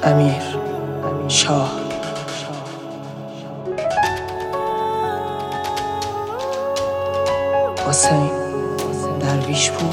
امیر شاه حسین درویش پور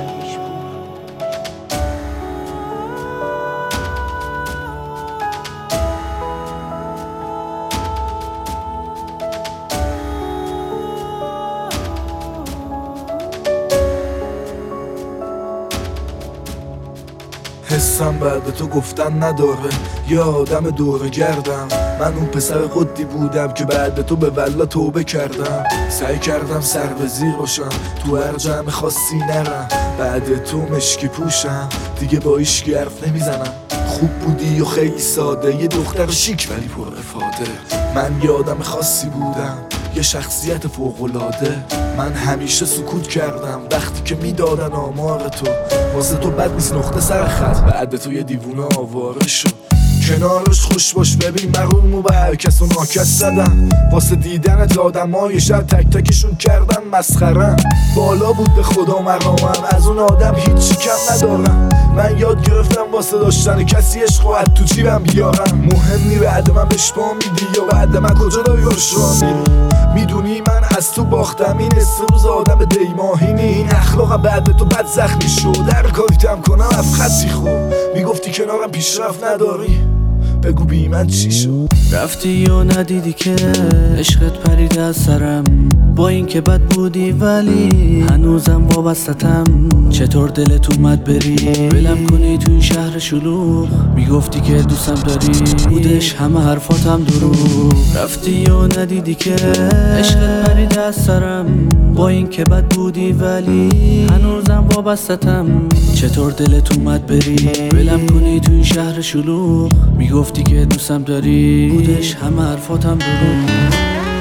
حسم بعد تو گفتن نداره، یه آدم دوره گردم. من اون پسر قدی بودم که بعد تو به والله توبه کردم. سعی کردم سر به زیر باشم، تو هر جمع خاصی نرم. بعد تو مشکی پوشم، دیگه با هیچکی حرف نمیزنم. خوب بودی و خیلی ساده، یه دختر شیک ولی پر افاده. من یه آدم خاصی بودم، یه شخصیت فوق‌العاده. من همیشه سکوت کردم وقتی که میدادن آمار تو. واسه تو بد نیست نقطه سر خط، بعد تو یه دیوونه آواره شد. کنارش خوش باش ببین مرومو به هر کس و ناکس زدم. واسه دیدنت آدمای شهر تک تکشون کردن مسخرم. بالا بود به خدا مقامم، از اون آدم هیچی کم ندارم. من یاد گرفتم واسه داشتن کسی عشق و حد تو جیبم بیارم. مهم نی بعد من بهش پا میدی یا بعد من کجا داری روش را میری. میدونی من از تو باختم، این روز آدم دیماهینی. این اخلاقم بعد تو بد زخمی شد، در کاریتم کنم اف خطی خوب. میگفتی کنارم پیشرفت نداری، بگو بی من چی شد. رفتی و ندیدی که عشقت پرید از سرم. با این که بد بودی ولی هنوزم وابستم. چطور دلت اومد بری ولم کنی تو این شهر شلوغ. میگفتی که دوستم داری، بودش همه حرفاتم دروغ. رفتی و ندیدی که عشقت پرید از سرم. با این که بد بودی ولی هنوزم وابستم. چطور دلت اومد بری ولم کنی تو این شهر شلوغ. میگفتی که دوستم داری، بودش همه حرفاتم دروغ.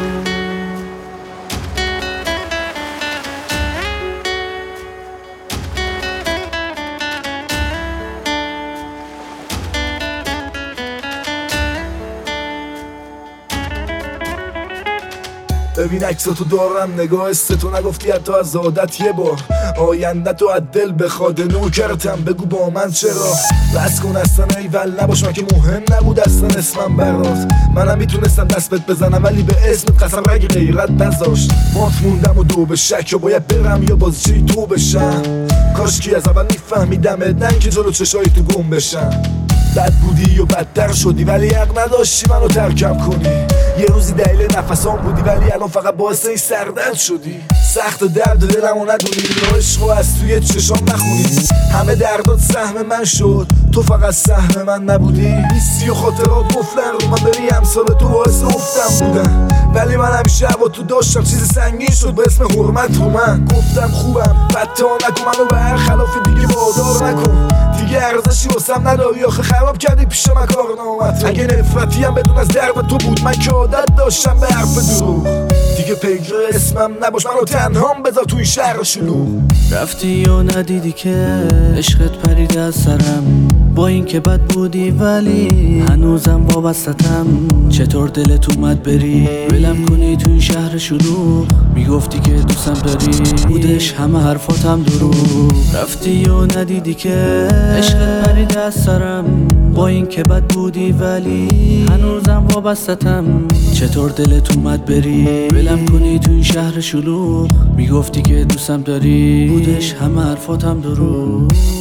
ببین عکساتو دارم، نگاه تو نگفتی حتی از عادت یه بار. آینده تو از دل بخواد نوکرتم، بگو با من چرا. بس کن اصلا ایول نباش، من که مهم نبود اصلا اسمم برات. منم میتونستم دست بهت بزنم ولی به اسمت قسم رگ غیرت نذاشت. مات موندم و دو به شک، یا باید برم یا باز چی تو بشم. کاش کی از اول میفهمیدم نه که جلو چشای تو گم بشم. بد بودی و بدتر شدی ولی حق نداشتی منو ترکم کنی. یه روزی دلیل نفسام بودی ولی الان فقط باعث این سردرد شدی. سخت درد دلمو ندونی، عشقو از توی چشام نخونی. همه دردات سهم من شد، تو فقط سهم من نبودی. نیستی و خاطرات گفتن رو من، بری امثال تو باعث افتم بودن. ولی من همیشه با تو داشتم چیز سنگین شد به اسم حرمت رو. من گفتم خوبم بدتا نکن، منو به هر خلاف دیگه وادار نکن. دیگه ارزشی واسم نداری، آخه خراب کردی پیش من کارنامت. اگه نفرتی هم بدون از درد تو بود، من که عادت داشتم به حرف دروغ. دیگه پیگیر اسمم نباش، منو تنهام بذار توی شهر شلوغ. رفتی و ندیدی که عشقت پرید از سرم. با این که بد بودی ولی هنوزم وابستم. چطور دلت اومد بری ولم کنی تو این شهر شلوغ. میگفتی که دوستم داری، بودش همه حرفاتم دروغ. رفتی و ندیدی که عشقت پرید از سرم. با این که بد بودی ولی هنوزم وابستم. چطور دلت اومد بری ولم کنی تو این شهر شلوغ. میگفتی که دوستم داری، بودش همه حرفاتم دروغ.